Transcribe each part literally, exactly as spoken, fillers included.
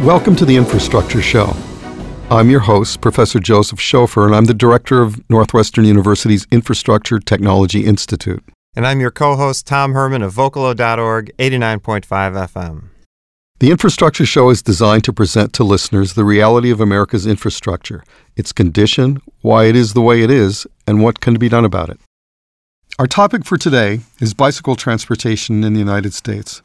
Welcome to the Infrastructure Show. I'm your host, Professor Joseph Schofer, and I'm the director of Northwestern University's Infrastructure Technology Institute. And I'm your co-host, Tom Herman of Vocalo dot org, eighty-nine point five F M. The Infrastructure Show is designed to present to listeners the reality of America's infrastructure, its condition, why it is the way it is, and what can be done about it. Our topic for today is bicycle transportation in the United States.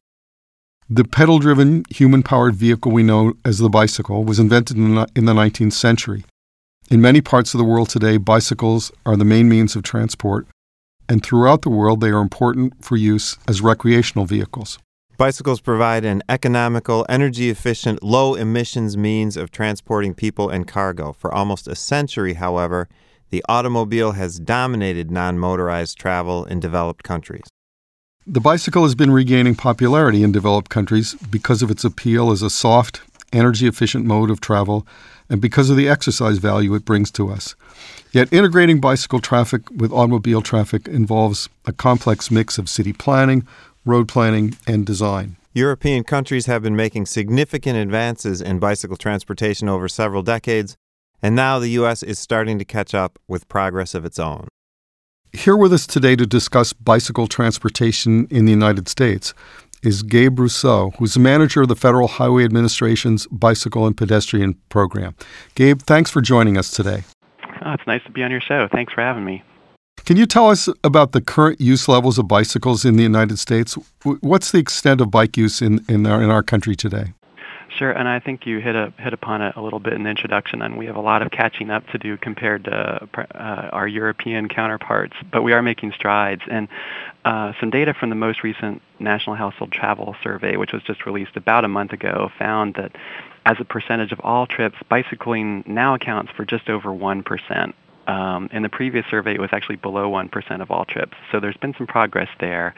The pedal-driven, human-powered vehicle we know as the bicycle was invented in the nineteenth century. In many parts of the world today, bicycles are the main means of transport, and throughout the world they are important for use as recreational vehicles. Bicycles provide an economical, energy-efficient, low-emissions means of transporting people and cargo. For almost a century, however, the automobile has dominated non-motorized travel in developed countries. The bicycle has been regaining popularity in developed countries because of its appeal as a soft, energy-efficient mode of travel and because of the exercise value it brings to us. Yet integrating bicycle traffic with automobile traffic involves a complex mix of city planning, road planning, and design. European countries have been making significant advances in bicycle transportation over several decades, and now the U S is starting to catch up with progress of its own. Here with us today to discuss bicycle transportation in the United States is Gabe Rousseau, who's the manager of the Federal Highway Administration's Bicycle and Pedestrian Program. Gabe, thanks for joining us today. Oh, it's nice to be on your show. Thanks for having me. Can you tell us about the current use levels of bicycles in the United States? What's the extent of bike use in, in, our, in our country today? Sure, and I think you hit a, hit upon it a little bit in the introduction, and we have a lot of catching up to do compared to uh, our European counterparts, but we are making strides. And uh, some data from the most recent National Household Travel Survey, which was just released about a month ago, found that as a percentage of all trips, bicycling now accounts for just over one percent. Um, in the previous survey, it was actually below one percent of all trips. So there's been some progress there.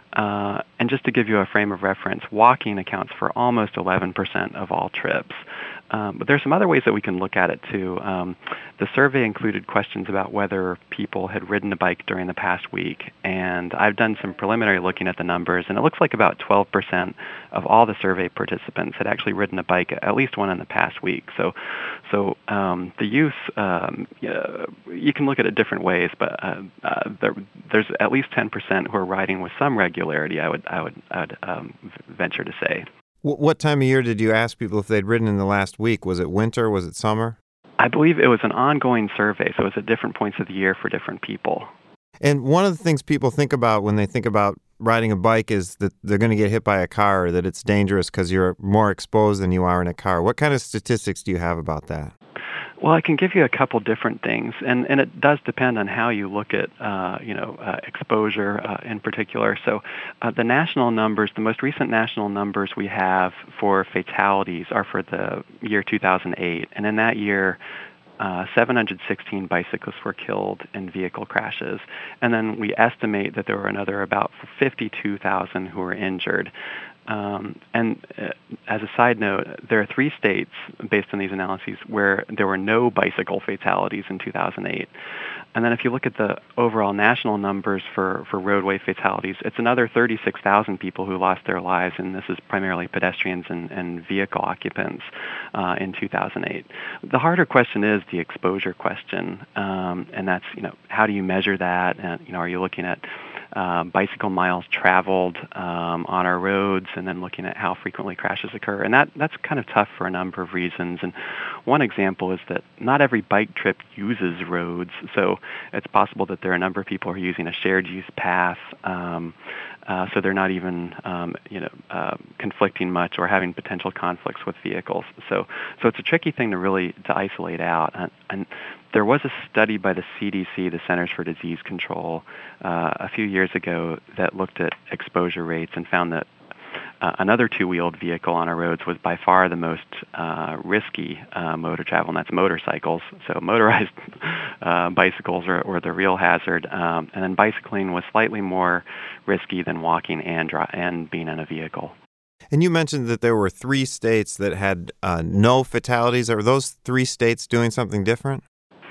Uh, and just to give you a frame of reference, walking accounts for almost eleven percent of all trips. Um, but there's some other ways that we can look at it, too. Um, the survey included questions about whether people had ridden a bike during the past week. And I've done some preliminary looking at the numbers, and it looks like about twelve percent of all the survey participants had actually ridden a bike, at least one in the past week. So so um, the use, um, uh, you can look at it different ways, but uh, uh, there, there's at least ten percent who are riding with some regularity, I would, I would, I would um, venture to say. What time of year did you ask people if they'd ridden in the last week? Was it winter? Was it summer? I believe it was an ongoing survey, so it was at different points of the year for different people. And one of the things people think about when they think about riding a bike is that they're going to get hit by a car or that it's dangerous because you're more exposed than you are in a car. What kind of statistics do you have about that? Well, I can give you a couple different things, and, and it does depend on how you look at, uh, you know, uh, exposure uh, in particular. So uh, the national numbers, the most recent national numbers we have for fatalities are for the year two thousand eight, and in that year, Uh, seven hundred sixteen bicyclists were killed in vehicle crashes, and then we estimate that there were another about fifty-two thousand who were injured. Um, and uh, as a side note, there are three states, based on these analyses, where there were no bicycle fatalities in two thousand eight. And then if you look at the overall national numbers for, for roadway fatalities, it's another thirty-six thousand people who lost their lives, and this is primarily pedestrians and, and vehicle occupants uh, in two thousand eight. The harder question is the exposure question, um, and that's, you know, how do you measure that? And, you know, are you looking at Uh, bicycle miles traveled um, on our roads, and then looking at how frequently crashes occur. And that, that's kind of tough for a number of reasons. And one example is that not every bike trip uses roads, so it's possible that there are a number of people who are using a shared use path, um, uh, so they're not even um, you know, uh, conflicting much or having potential conflicts with vehicles. So, so it's a tricky thing to really to isolate out. And, and there was a study by the C D C, the Centers for Disease Control, uh, a few years ago that looked at exposure rates and found that uh, another two-wheeled vehicle on our roads was by far the most uh, risky uh, mode of travel, and that's motorcycles. So motorized uh, bicycles are, were the real hazard, um, and then bicycling was slightly more risky than walking and, dri- and being in a vehicle. And you mentioned that there were three states that had uh, no fatalities. Are those three states doing something different?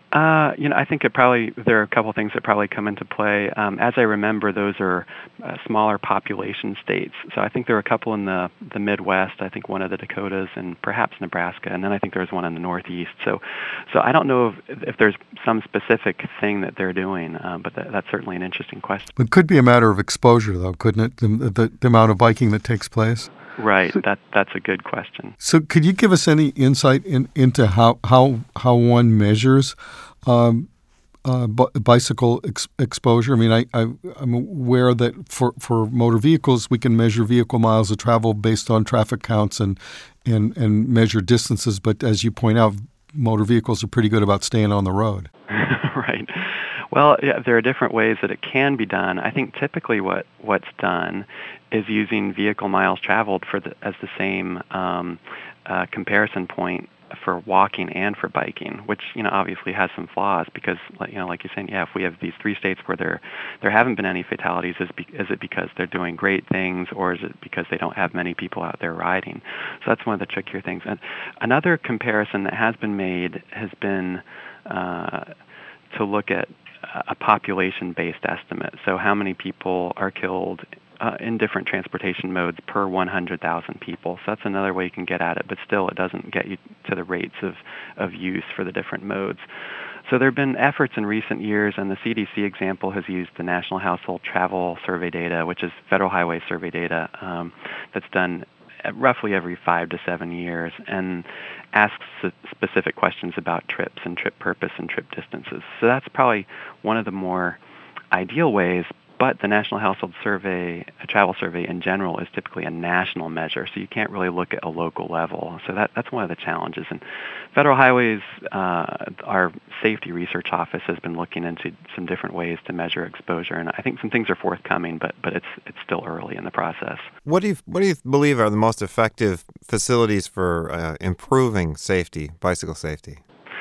Uh, you know, I think it probably there are a couple things that probably come into play. Um, as I remember, those are uh, smaller population states. So I think there are a couple in the the Midwest. I think one of the Dakotas and perhaps Nebraska, and then I think there's one in the Northeast. So, so I don't know if, if there's some specific thing that they're doing, uh, but that, that's certainly an interesting question. It could be a matter of exposure, though, couldn't it? The, the, the amount of biking that takes place. Right. That that's a good question. So, could you give us any insight in, into how how how one measures um, uh, b- bicycle ex- exposure? I mean, I, I I'm aware that for, for motor vehicles, we can measure vehicle miles of travel based on traffic counts and and and measure distances. But as you point out, motor vehicles are pretty good about staying on the road. Right. Well, yeah, there are different ways that it can be done. I think typically what, what's done is using vehicle miles traveled for the, as the same um, uh, comparison point for walking and for biking, which you know obviously has some flaws because you know like you're saying, yeah, if we have these three states where there there haven't been any fatalities, is, be, is it because they're doing great things, or is it because they don't have many people out there riding? So that's one of the trickier things. And another comparison that has been made has been uh, to look at a population-based estimate. So how many people are killed uh, in different transportation modes per one hundred thousand people. So that's another way you can get at it, but still it doesn't get you to the rates of, of use for the different modes. So there have been efforts in recent years, and the C D C example has used the National Household Travel Survey data, which is Federal Highway Survey data um, that's done roughly every five to seven years, and asks specific questions about trips and trip purpose and trip distances. So that's probably one of the more ideal ways, but the National Household Survey, a travel survey in general, is typically a national measure, so you can't really look at a local level. So that, that's one of the challenges. And Federal Highways, uh, our safety research office has been looking into some different ways to measure exposure, and I think some things are forthcoming, but but it's it's still early in the process. What do you what do you believe are the most effective facilities for uh, improving safety, bicycle safety?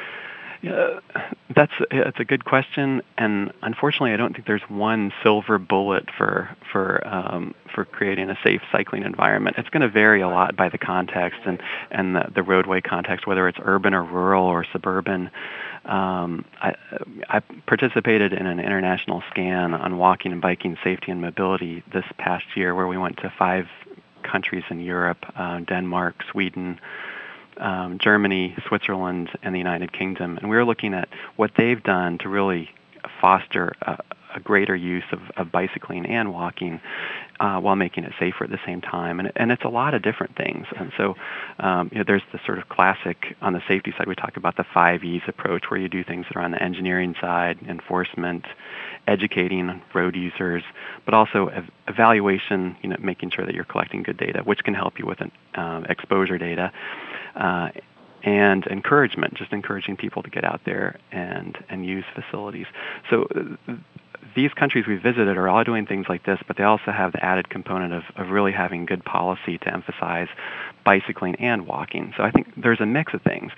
Yeah, that's it's a good question, and unfortunately, I don't think there's one silver bullet for for um, for creating a safe cycling environment. It's going to vary a lot by the context and and the, the roadway context, whether it's urban or rural or suburban. Um, I, I participated in an international scan on walking and biking safety and mobility this past year, where we went to five countries in Europe: uh, Denmark, Sweden, Um, Germany, Switzerland, and the United Kingdom. And we were looking at what they've done to really foster a, a greater use of, of bicycling and walking uh, while making it safer at the same time. And, and it's a lot of different things. And so um, you know, there's the sort of classic, on the safety side, we talk about the five E's approach, where you do things that are on the engineering side: enforcement, educating road users, but also ev- evaluation, you know, making sure that you're collecting good data, which can help you with an, um, exposure data. Uh, and encouragement, just encouraging people to get out there and, and use facilities. So uh, these countries we visited are all doing things like this, but they also have the added component of, of really having good policy to emphasize bicycling and walking. So I think there's a mix of things.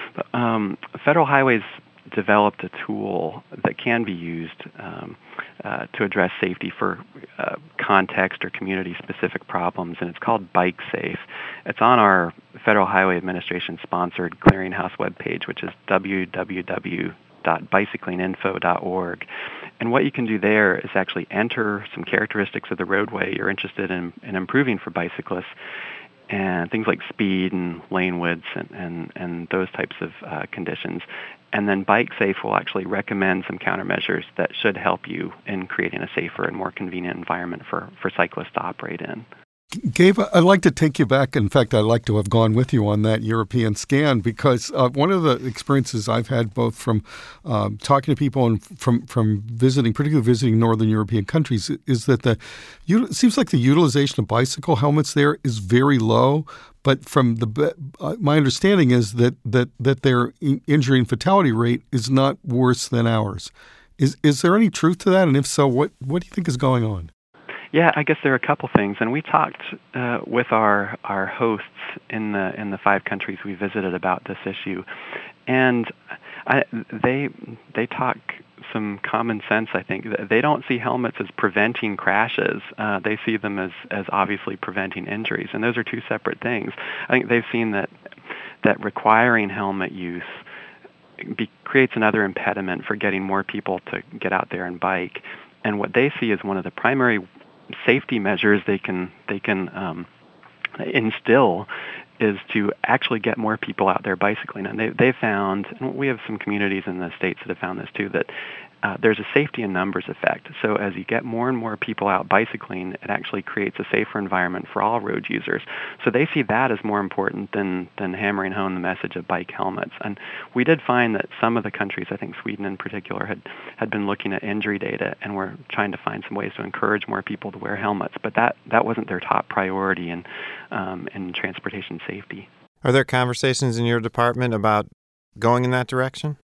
Um, Federal Highways developed a tool that can be used um, uh, to address safety for uh, context or community-specific problems, and it's called Bike Safe. It's on our Federal Highway Administration-sponsored clearinghouse webpage, which is w w w dot bicycling info dot org. And what you can do there is actually enter some characteristics of the roadway you're interested in, in improving for bicyclists, and things like speed and lane widths and, and, and those types of uh, conditions. And then Bike Safe will actually recommend some countermeasures that should help you in creating a safer and more convenient environment for, for cyclists to operate in. Gabe, I'd like to take you back. In fact, I'd like to have gone with you on that European scan, because uh, one of the experiences I've had, both from uh, talking to people and from, from visiting, particularly visiting Northern European countries, is that the it seems like the utilization of bicycle helmets there is very low. But from the uh, my understanding is that that that their injury and fatality rate is not worse than ours. Is is there any truth to that? And if so, what what do you think is going on? Yeah, I guess there are a couple things, and we talked uh, with our, our hosts in the in the five countries we visited about this issue, and I, they they talk some common sense. I think they don't see helmets as preventing crashes; uh, they see them as as obviously preventing injuries, and those are two separate things. I think they've seen that that requiring helmet use be, creates another impediment for getting more people to get out there and bike. And what they see as one of the primary safety measures they can they can um, instill is to actually get more people out there bicycling. And they they found, and we have some communities in the states that have found this too, that uh, there's a safety in numbers effect. So as you get more and more people out bicycling, it actually creates a safer environment for all road users. So they see that as more important than, than hammering home the message of bike helmets. And we did find that some of the countries, I think Sweden in particular, had, had been looking at injury data and were trying to find some ways to encourage more people to wear helmets. But that, that wasn't their top priority in, um, in transportation safety. Are there conversations in your department about going in that direction?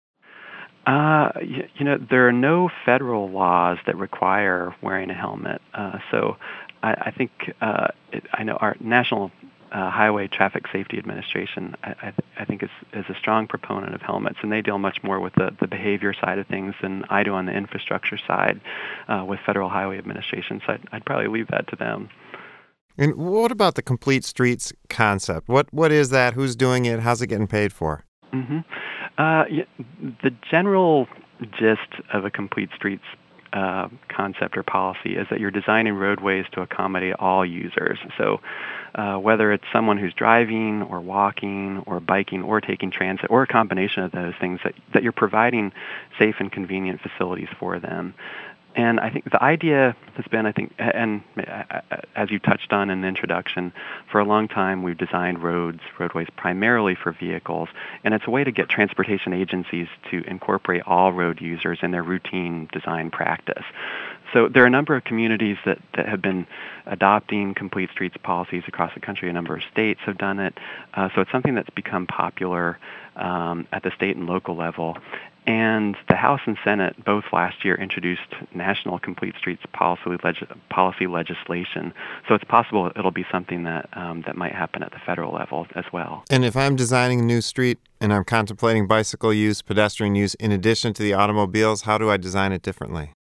Uh, you, you know, there are no federal laws that require wearing a helmet. Uh, so I, I think, uh, it, I know our National uh, Highway Traffic Safety Administration, I, I, th- I think is, is a strong proponent of helmets, and they deal much more with the, the behavior side of things than I do on the infrastructure side uh, with Federal Highway Administration. So I'd, I'd probably leave that to them. And what about the Complete Streets concept? What What is that? Who's doing it? How's it getting paid for? Mm-hmm. Uh, yeah, the general gist of a Complete Streets uh, concept or policy is that you're designing roadways to accommodate all users. So uh, whether it's someone who's driving or walking or biking or taking transit or a combination of those things, that, that you're providing safe and convenient facilities for them. And I think the idea has been, I think, and as you touched on in the introduction, for a long time we've designed roads, roadways primarily for vehicles, and it's a way to get transportation agencies to incorporate all road users in their routine design practice. So there are a number of communities that, that have been adopting Complete Streets policies across the country. A number of states have done it. Uh, so it's something that's become popular um, at the state and local level. And the House and Senate both last year introduced national Complete Streets policy, leg- policy legislation. So it's possible it'll be something that um, that might happen at the federal level as well. And if I'm designing a new street and I'm contemplating bicycle use, pedestrian use, in addition to the automobiles, how do I design it differently?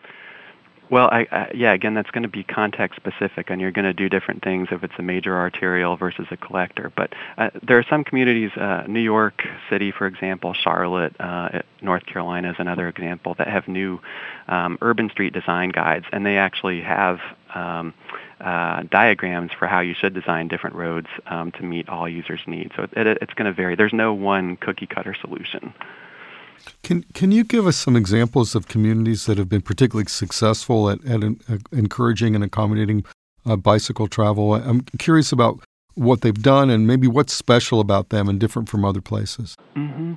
Well, I, I, yeah, again, that's going to be context-specific, and you're going to do different things if it's a major arterial versus a collector. But uh, there are some communities, uh, New York City, for example, Charlotte, uh, North Carolina is another example, that have new um, urban street design guides, and they actually have um, uh, diagrams for how you should design different roads um, to meet all users' needs. So it, it, it's going to vary. There's no one cookie-cutter solution. Can can you give us some examples of communities that have been particularly successful at, at uh, encouraging and accommodating uh, bicycle travel? I'm curious about what they've done and maybe what's special about them and different from other places. Mm-hmm.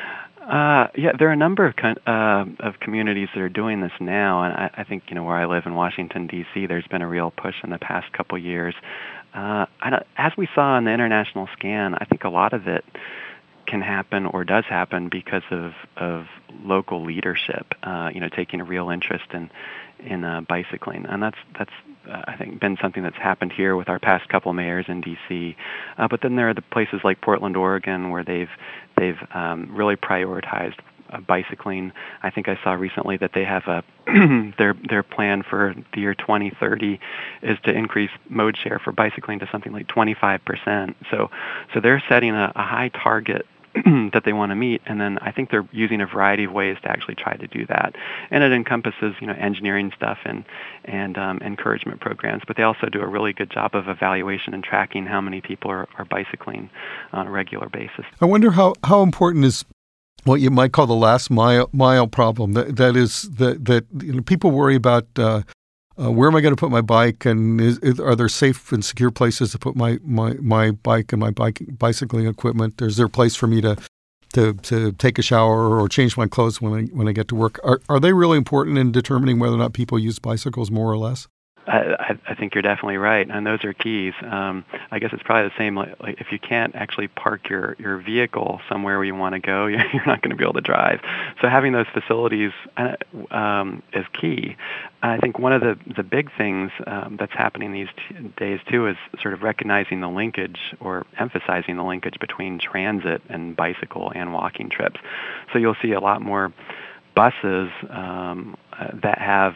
Uh, yeah, there are a number of con- uh, of communities that are doing this now, and I, I think you know where I live in Washington D C, there's been a real push in the past couple years. Uh, I don't, as we saw in the international scan, I think a lot of it can happen or does happen because of, of local leadership, uh, you know, taking a real interest in in uh, bicycling, and that's that's uh, I think been something that's happened here with our past couple mayors in D C. Uh, but then there are the places like Portland, Oregon, where they've they've um, really prioritized uh, bicycling. I think I saw recently that they have a their their plan for the year twenty thirty is to increase mode share for bicycling to something like twenty-five percent. So so they're setting a, a high target that they want to meet, and then I think they're using a variety of ways to actually try to do that. And it encompasses, you know, engineering stuff and and um, encouragement programs, but they also do a really good job of evaluation and tracking how many people are, are bicycling on a regular basis. I wonder how, how important is what you might call the last mile mile problem. That that is that that you know, people worry about. Uh, Uh, where am I going to put my bike, and is, is, are there safe and secure places to put my, my, my bike and my bike bicycling equipment? Is there a place for me to, to to take a shower or change my clothes when I when I get to work? Are are they really important in determining whether or not people use bicycles more or less? I, I think you're definitely right, and those are keys. Um, I guess it's probably the same. Like, like if you can't actually park your, your vehicle somewhere where you want to go, you're not going to be able to drive. So having those facilities uh, um, is key. I think one of the, the big things um, that's happening these t- days too is sort of recognizing the linkage or emphasizing the linkage between transit and bicycle and walking trips. So you'll see a lot more buses um, uh, that have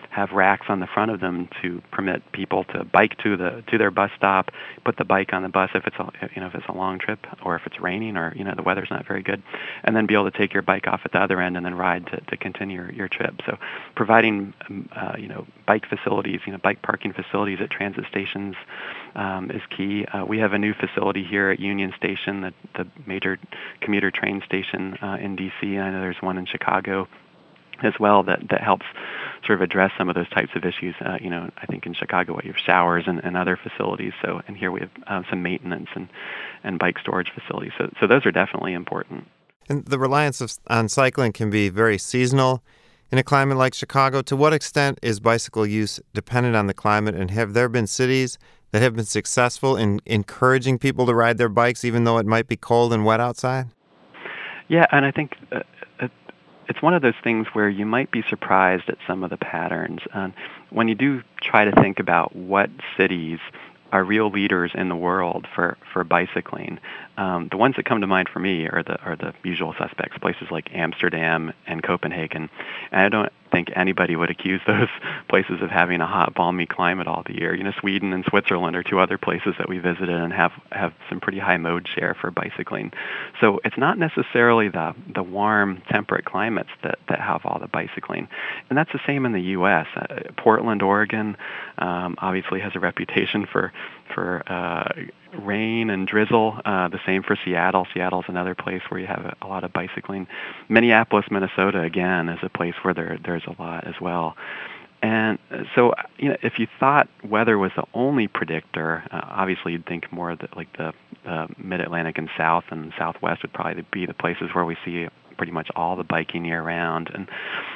have racks on the front of them to permit people to bike to the to their bus stop, put the bike on the bus if it's a, you know if it's a long trip or if it's raining or you know the weather's not very good, and then be able to take your bike off at the other end and then ride to, to continue your, your trip. So providing um, uh, you know bike facilities, you know bike parking facilities at transit stations um, is key. Uh, we have a new facility here at Union Station, the, the major commuter train station uh, in D C. I know there's one in Chicago as well that, that helps sort of address some of those types of issues. Uh, you know, I think in Chicago you have showers and, and other facilities. So, and here we have uh, some maintenance and, and bike storage facilities. So, so those are definitely important. And the reliance of, on cycling can be very seasonal in a climate like Chicago. To what extent is bicycle use dependent on the climate, and have there been cities that have been successful in encouraging people to ride their bikes even though it might be cold and wet outside? Yeah, and I think uh, it's one of those things where you might be surprised at some of the patterns. Um, when you do try to think about what cities are real leaders in the world for, for bicycling, um, the ones that come to mind for me are the are the usual suspects, places like Amsterdam and Copenhagen. And I don't think anybody would accuse those places of having a hot, balmy climate all the year. You know, Sweden and Switzerland are two other places that we visited and have, have some pretty high mode share for bicycling. So it's not necessarily the the warm, temperate climates that, that have all the bicycling. And that's the same in the U S. Uh, Portland, Oregon, um, obviously has a reputation for for uh, rain and drizzle. Uh, the same for Seattle. Seattle's another place where you have a, a lot of bicycling. Minneapolis, Minnesota, again, is a place where there there's a lot as well. And so, you know, if you thought weather was the only predictor, uh, obviously you'd think more that like the uh, Mid-Atlantic and South and Southwest would probably be the places where we see pretty much all the biking year-round. And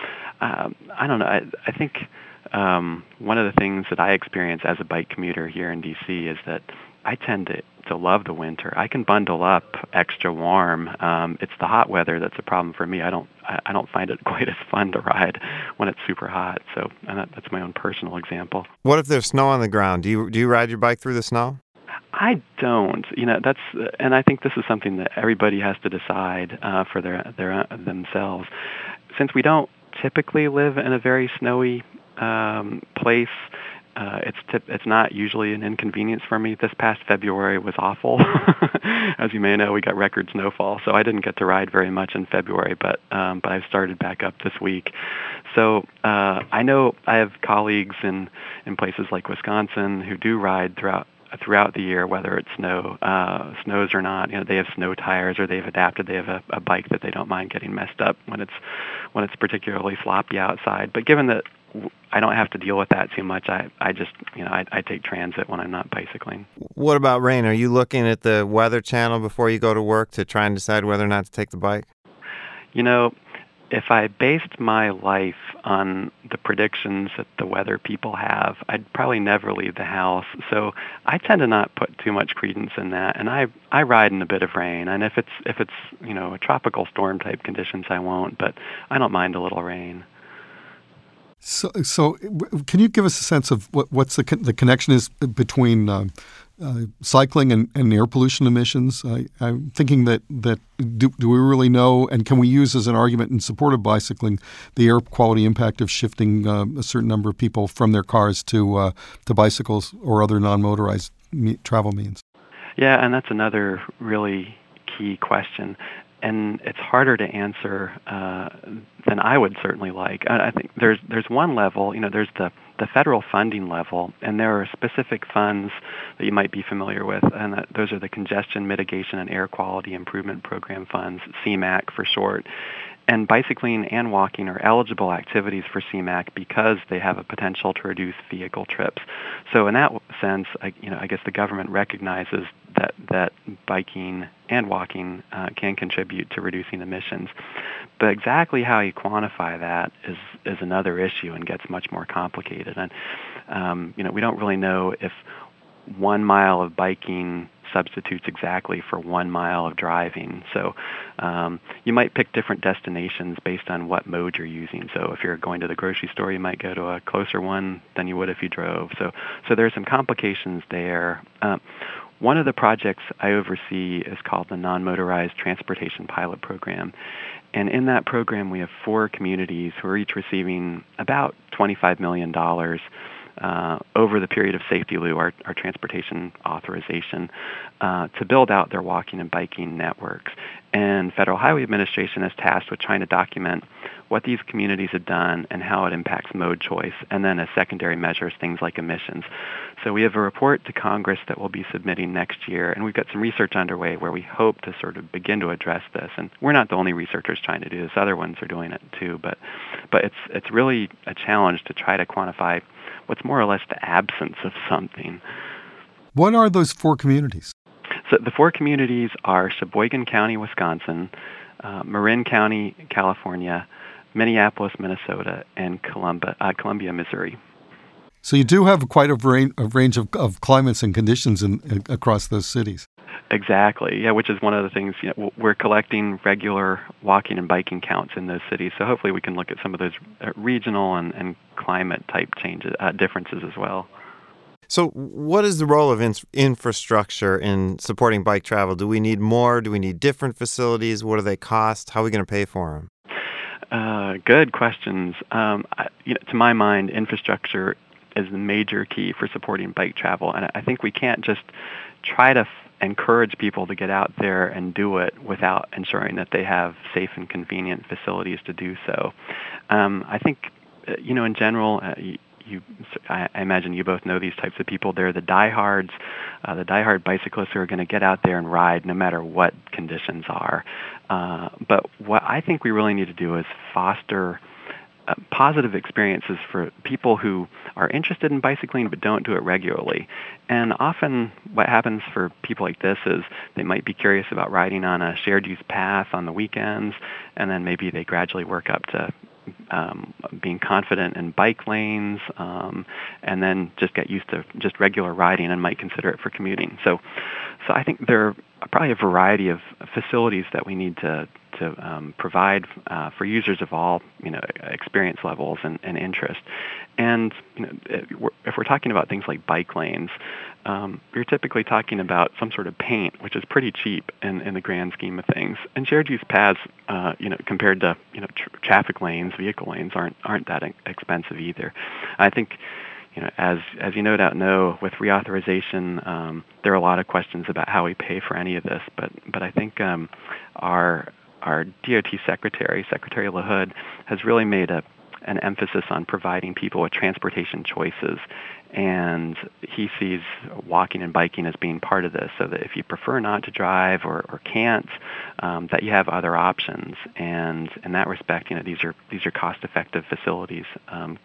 um, I don't know. I, I think um, one of the things that I experience as a bike commuter here in D C is that I tend to, to love the winter. I can bundle up extra warm. Um, it's the hot weather that's a problem for me. I don't I, I don't find it quite as fun to ride when it's super hot. So and that, that's my own personal example. What if there's snow on the ground? Do you do you ride your bike through the snow? I don't. You know, that's and I think this is something that everybody has to decide uh, for their their themselves. Since we don't typically live in a very snowy um, place, Uh, it's tip, it's not usually an inconvenience for me. This past February was awful. As you may know, we got record snowfall, so I didn't get to ride very much in February, but um, but I've started back up this week. So uh, I know I have colleagues in, in places like Wisconsin who do ride throughout throughout the year, whether it's snow uh, snows or not. You know, they have snow tires, or they've adapted. They have a, a bike that they don't mind getting messed up when it's when it's particularly sloppy outside. But given that I don't have to deal with that too much, I, I just, you know, I, I take transit when I'm not bicycling. What about rain? Are you looking at the Weather Channel before you go to work to try and decide whether or not to take the bike? You know, if I based my life on the predictions that the weather people have, I'd probably never leave the house. So I tend to not put too much credence in that, and I I ride in a bit of rain. And if it's if it's you know a tropical storm type conditions, I won't. But I don't mind a little rain. So, so can you give us a sense of what, what's the the connection is between uh, uh, cycling and, and air pollution emissions? I, I'm thinking that that do, do we really know, and can we use as an argument in support of bicycling the air quality impact of shifting uh, a certain number of people from their cars to uh, to bicycles or other non-motorized me- travel means? Yeah, and that's another really key question. And it's harder to answer uh, than I would certainly like. I, I think there's there's one level, you know, there's the, the federal funding level, and there are specific funds that you might be familiar with, and that, those are the Congestion Mitigation and Air Quality Improvement Program funds, C MAQ for short. And bicycling and walking are eligible activities for C MAQ because they have a potential to reduce vehicle trips. So in that sense, I, you know, I guess the government recognizes that that biking and walking uh, can contribute to reducing emissions. But exactly how you quantify that is is another issue and gets much more complicated. And um, you know, we don't really know if one mile of biking substitutes exactly for one mile of driving. So um, you might pick different destinations based on what mode you're using. So if you're going to the grocery store, you might go to a closer one than you would if you drove. So so there's some complications there. Um, one of the projects I oversee is called the Non-Motorized Transportation Pilot Program. And in that program, we have four communities who are each receiving about twenty-five million dollars uh, over the period of SAFETEA-L U, our, our transportation authorization, uh, to build out their walking and biking networks. And Federal Highway Administration is tasked with trying to document what these communities have done and how it impacts mode choice, and then as secondary measures, things like emissions. So we have a report to Congress that we'll be submitting next year, and we've got some research underway where we hope to sort of begin to address this. And we're not the only researchers trying to do this; other ones are doing it too. But, but it's it's really a challenge to try to quantify what's more or less the absence of something. What are those four communities? So the four communities are Sheboygan County, Wisconsin, uh, Marin County, California, Minneapolis, Minnesota, and Columbia, uh, Columbia, Missouri. So you do have quite a range, a range of, of climates and conditions in, in, across those cities. Exactly, yeah, which is one of the things, you know, we're collecting regular walking and biking counts in those cities, so hopefully we can look at some of those regional and, and climate type changes, uh, differences as well. So what is the role of in- infrastructure in supporting bike travel? Do we need more? Do we need different facilities? What do they cost? How are we going to pay for them? Uh, good questions. Um, I, you know, to my mind, infrastructure is the major key for supporting bike travel, and I think we can't just try to f- encourage people to get out there and do it without ensuring that they have safe and convenient facilities to do so. Um, I think, uh, you know, in general, uh, you, You, I imagine you both know these types of people. They're the diehards, uh, the diehard bicyclists who are going to get out there and ride no matter what conditions are. Uh, but what I think we really need to do is foster uh, positive experiences for people who are interested in bicycling but don't do it regularly. And often what happens for people like this is they might be curious about riding on a shared use path on the weekends, and then maybe they gradually work up to Um, being confident in bike lanes, um, and then just get used to just regular riding and might consider it for commuting. So, so I think there are probably a variety of facilities that we need to to um, provide uh, for users of all, you know, experience levels and, and interest. And you know, if we're talking about things like bike lanes, um, you're typically talking about some sort of paint, which is pretty cheap in, in the grand scheme of things. And shared use paths, uh, you know, compared to you know tr- traffic lanes, vehicle lanes aren't aren't that expensive either. I think, you know, as as you no doubt know, with reauthorization, um, there are a lot of questions about how we pay for any of this. But but I think um, our our D O T secretary, Secretary LaHood, has really made a an emphasis on providing people with transportation choices, and he sees walking and biking as being part of this, so that if you prefer not to drive or, or can't, um, that you have other options. And in that respect, you know, these are these are cost-effective facilities. Um,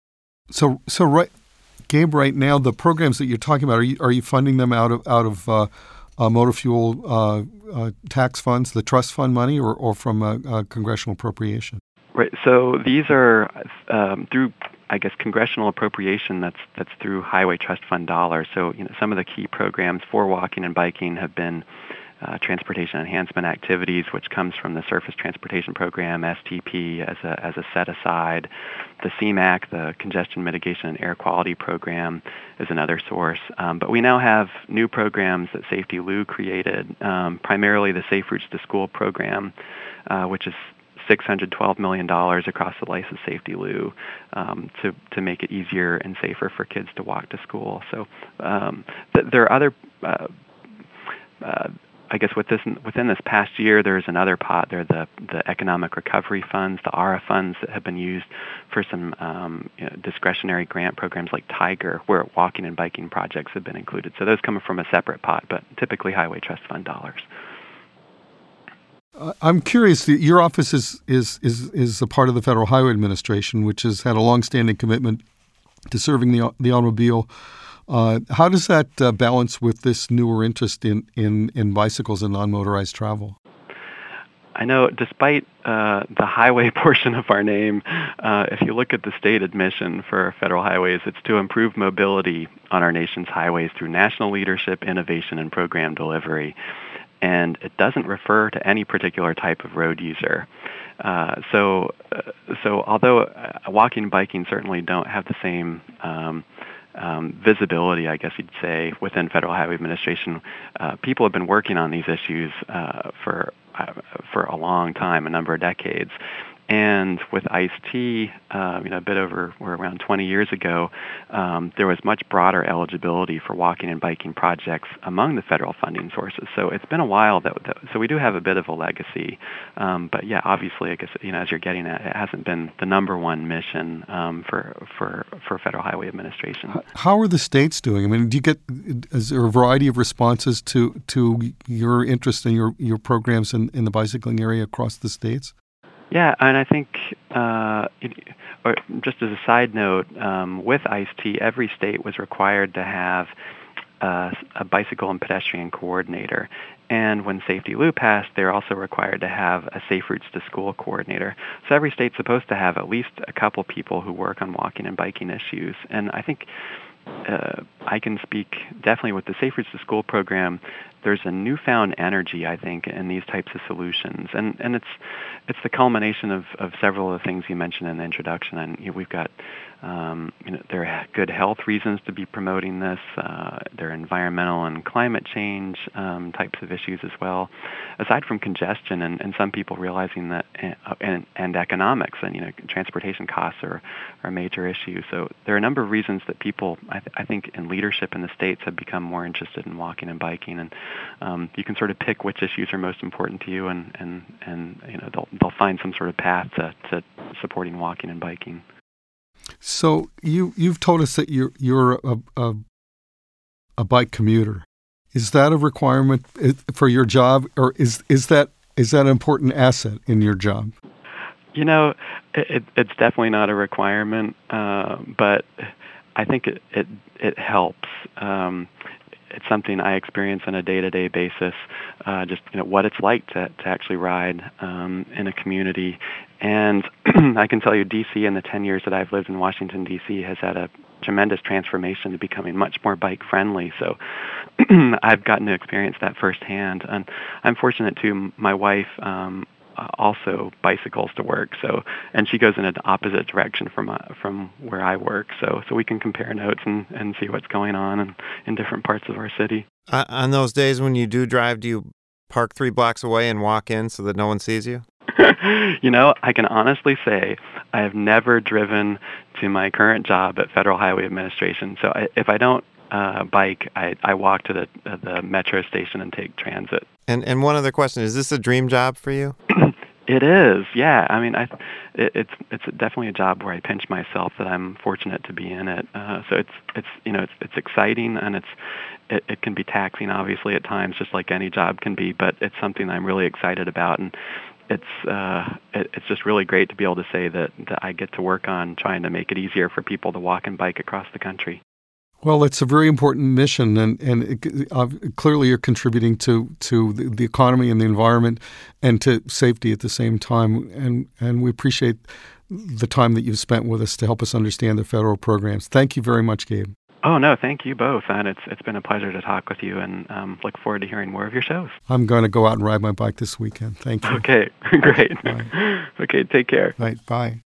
so, so right, Gabe, right now, the programs that you're talking about, are you are you funding them out of out of uh, uh, motor fuel uh, uh, tax funds, the trust fund money, or or from a, a congressional appropriation? Right. So these are um, through, I guess, congressional appropriation. That's that's through Highway Trust Fund dollars. So you know, some of the key programs for walking and biking have been uh, transportation enhancement activities, which comes from the Surface Transportation Program, S T P, as a as a set aside. The C MAC, the Congestion Mitigation and Air Quality Program, is another source. Um, but we now have new programs that SAFETEA-L U created, um, primarily the Safe Routes to School program, uh, which is six hundred twelve million dollars across the life of SAFETEA-L U um, to, to make it easier and safer for kids to walk to school. So um, th- there are other, uh, uh, I guess with this, within this past year, there's another pot. There are the, the economic recovery funds, the A R A funds that have been used for some um, you know, discretionary grant programs like Tiger, where walking and biking projects have been included. So those come from a separate pot, but typically Highway Trust Fund dollars. I'm curious. Your office is, is is is a part of the Federal Highway Administration, which has had a longstanding commitment to serving the the automobile. Uh, how does that uh, balance with this newer interest in, in, in bicycles and non-motorized travel? I know, despite uh, the highway portion of our name, uh, if you look at the stated mission for federal highways, it's to improve mobility on our nation's highways through national leadership, innovation, and program delivery. And it doesn't refer to any particular type of road user. Uh, so, uh, so although uh, walking and biking certainly don't have the same um, um, visibility, I guess you'd say, within Federal Highway Administration. Uh, people have been working on these issues uh, for uh, for a long time, a number of decades. And with ICE-T, uh, you know, a bit over, or around twenty years ago, um, there was much broader eligibility for walking and biking projects among the federal funding sources. So it's been a while that, that so we do have a bit of a legacy. Um, but yeah, obviously, I guess, you know, as you're getting at, it hasn't been the number one mission um, for for for Federal Highway Administration. How are the states doing? I mean, do you get is there a variety of responses to to your interest in your your programs in, in the bicycling area across the states? Yeah, and I think, uh, it, or just as a side note, um, with ICE-T, every state was required to have uh, a bicycle and pedestrian coordinator. And when Safety Loop passed, they're also required to have a Safe Routes to School coordinator. So every state's supposed to have at least a couple people who work on walking and biking issues. And I think uh, I can speak definitely with the Safe Routes to School program. There's a newfound energy, I think, in these types of solutions, and and it's it's the culmination of, of several of the things you mentioned in the introduction. And you know, we've got um, you know there are good health reasons to be promoting this. Uh, there are environmental and climate change um, types of issues as well. Aside from congestion and, and some people realizing that uh, and, and economics and you know transportation costs are, are a major issue. So there are a number of reasons that people I, th- I think in leadership in the states have become more interested in walking and biking, and Um, you can sort of pick which issues are most important to you, and, and, and you know they'll they'll find some sort of path to, to supporting walking and biking. So you you've told us that you're you're a, a a bike commuter. Is that a requirement for your job, or is is that is that an important asset in your job? You know, it, it's definitely not a requirement, uh, but I think it it, it helps. Um, It's something I experience on a day-to-day basis, uh, just you know what it's like to, to actually ride um, in a community. And I can tell you D C in the ten years that I've lived in Washington, D C has had a tremendous transformation to becoming much more bike-friendly. So I've gotten to experience that firsthand. And I'm fortunate, too. My wife um, also bicycles to work, so and she goes in an opposite direction from uh, from where I work, so so we can compare notes and, and see what's going on in, in different parts of our city. Uh, on those days when you do drive, do you park three blocks away and walk in so that no one sees you? You know, I can honestly say I have never driven to my current job at Federal Highway Administration, so I, if I don't uh, bike, I, I walk to the uh, the metro station and take transit. And and one other question, is this a dream job for you? It is, yeah. I mean, I, it, it's it's definitely a job where I pinch myself that I'm fortunate to be in it. Uh, so it's it's you know it's it's exciting, and it's it, it can be taxing, obviously, at times, just like any job can be. But it's something I'm really excited about, and it's uh, it, it's just really great to be able to say that, that I get to work on trying to make it easier for people to walk and bike across the country. Well, it's a very important mission, and, and it, uh, clearly you're contributing to, to the, the economy and the environment and to safety at the same time. And, and we appreciate the time that you've spent with us to help us understand the federal programs. Thank you very much, Gabe. Oh, no, thank you both. And it's it's been a pleasure to talk with you, and um, look forward to hearing more of your shows. I'm going to go out and ride my bike this weekend. Thank you. Okay, great. Bye. Okay, take care. Right, bye.